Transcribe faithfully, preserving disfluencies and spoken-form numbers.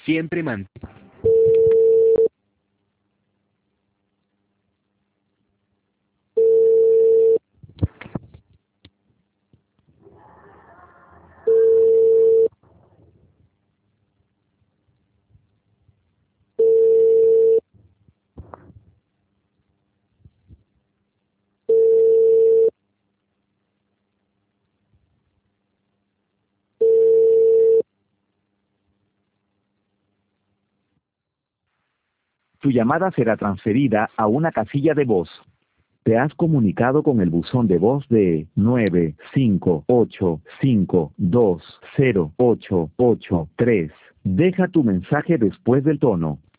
Siempre mantén. Tu llamada será transferida a una casilla de voz. Te has comunicado con el buzón de voz de nueve cinco ocho cinco dos cero ocho ocho tres. Deja tu mensaje después del tono.